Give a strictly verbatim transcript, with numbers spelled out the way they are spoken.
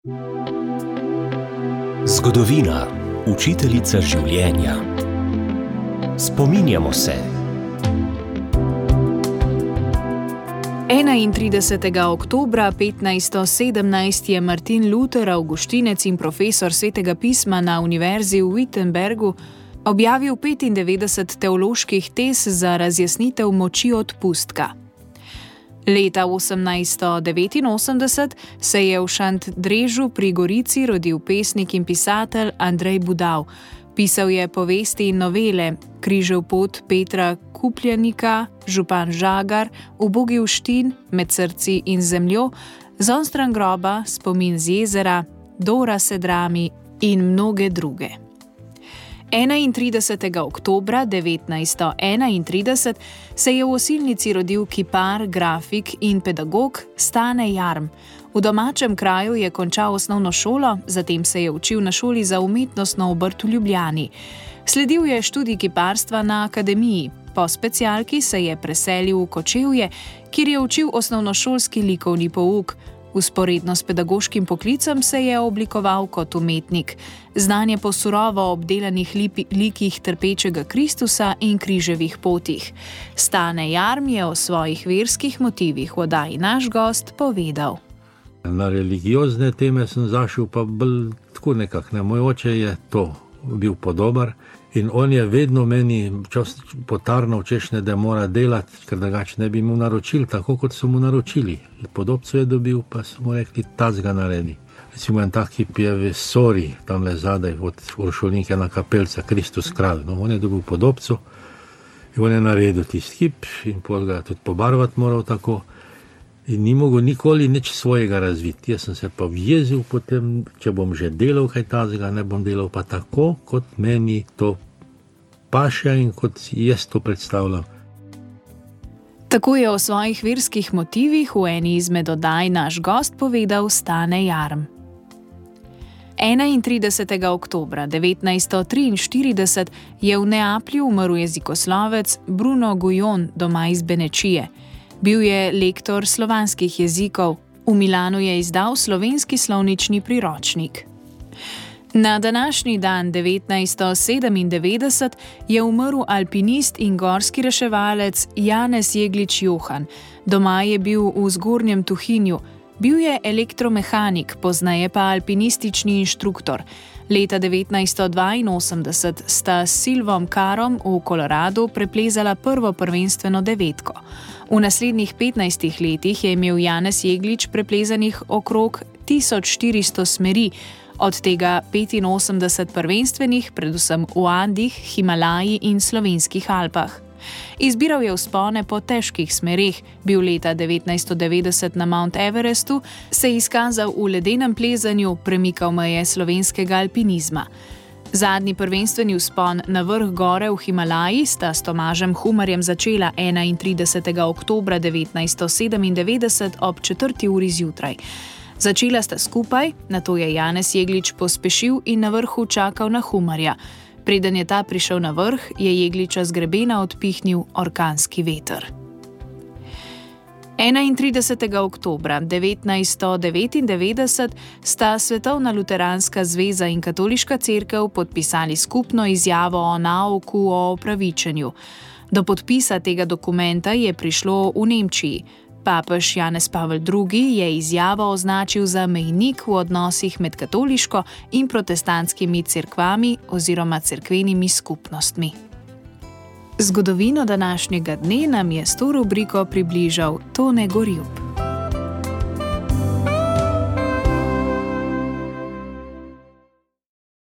Zgodovina, učiteljica življenja. Spominjamo se. enaintridesetega oktobra petnajststo sedemnajst je Martin Luther, avguštinec in profesor svetega pisma na univerzi v Wittenbergu, objavil petindevetdeset teoloških tez za razjasnitev moči odpustka. Leta osemnajststo devetinosemdeset se je v Šentdrežu pri Gorici rodil pesnik in pisatelj Andrej Budal. Pisal je povesti in novele Križev pot Petra Kupljenika, Župan Žagar, Ubogi Uštin, Med srci in zemljo, Zonstran groba, Spomin z jezera, Dora se drami in mnoge druge. enaintridesetega oktobra devetnajststo enaintrideset se je v Osilnici rodil kipar, grafik in pedagog Stane Jarm. V domačem kraju je končal osnovno šolo, zatem se je učil na šoli za umetnostno obrt v Ljubljani. Sledil je študij kiparstva na akademiji. Po specialki se je preselil v Kočevje, kjer je učil osnovnošolski likovni pouk. Vzporedno s pedagoškim poklicem se je oblikoval kot umetnik. Znan je po surovo obdelanih lipi, likih trpečega Kristusa in križevih potih. Stane Jarm je o svojih verskih motivih v oddaji Naš gost povedal. Na religiozne teme sem zašel pa bolj tako nekako. Ne. Moj oče je to bil podobar in on je vedno meni potarnal, češ ne, da mora delati, ker drugače ne bi mu naročili, tako kot so mu naročili. Podobco je dobil, pa so mu rekli, tazga naredi. Recimo en tak kip je v Sori, tamle zadaj od Uršulinke na kapelca, Kristus kralj. No, on je dobil podobco in on je naredil tisti kip in pol ga tudi pobarvati moral tako. In ni mogel nikoli nič svojega razviti. Jaz sem se pa vjezil potem, če bom že delal kaj tazga, ne bom delal pa tako, kot meni to paše in kot jaz to predstavljam. Tako je o svojih verskih motivih v eni izmed oddaj Naš gost povedal Stane Jarm. enaintridesetega oktobra devetnajststo triinštirideset je v Neaplju umrl jezikoslovec Bruno Gujon, doma iz Benečije. Bil je lektor slovanskih jezikov. V Milanu je izdal slovenski slovnični priročnik. Na današnji dan devetnajststo sedemindevetdeset je umrl alpinist in gorski reševalec Janez Jeglič Johan. Doma je bil v Zgornjem Tuhinju. Bil je elektromehanik, pozneje pa alpinistični inštruktor. Leta devetnajststo dvainosemdeset sta s Silvom Karom v Koloradu preplezala prvo prvenstveno devetko. V naslednjih petnajstih letih je imel Janez Jeglič preplezanih okrog tisoč štiristo smeri, od tega petinosemdeset prvenstvenih, predvsem v Andih, Himalaji in slovenskih Alpah. Izbiral je vzpone po težkih smereh, bil leta devetnajststo devetdeset na Mount Everestu, se izkazal v ledenem plezanju, premikal meje slovenskega alpinizma. Zadnji prvenstveni vzpon na vrh gore v Himalaji sta s Tomažem Humarjem začela enaintridesetega oktobra devetnajststo sedemindevetdeset ob četrti uri zjutraj. Začela sta skupaj, nato je Janez Jeglič pospešil in na vrhu čakal na Humarja. Preden je ta prišel na vrh, je Jegliča z grebena odpihnil orkanski veter. enaintridesetega oktobra devetnajststo devetindevetdeset sta Svetovna luteranska zveza in Katoliška cerkev podpisali skupno izjavo o nauku o opravičenju. Do podpisa tega dokumenta je prišlo v Nemčiji. Papež Janez Pavel drugi je izjavo označil za mejnik v odnosih med katoliško in protestantskimi cerkvami oziroma cerkvenimi skupnostmi. Zgodovino današnjega dne nam je s to rubriko približal Tone Gorjup.